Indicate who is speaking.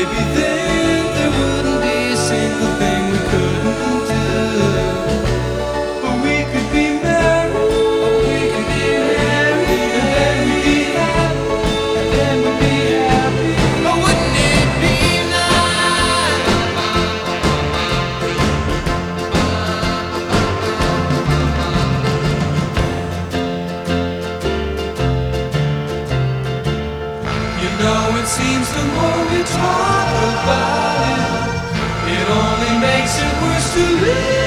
Speaker 1: maybe then there wouldn't be a single thing we couldn't do. Or we could be married, or we could be married, and then we'd be happy, and then we'd be happy. Oh, wouldn't it be nice? You know, it seems the more we talk about it, it only makes it worse to live.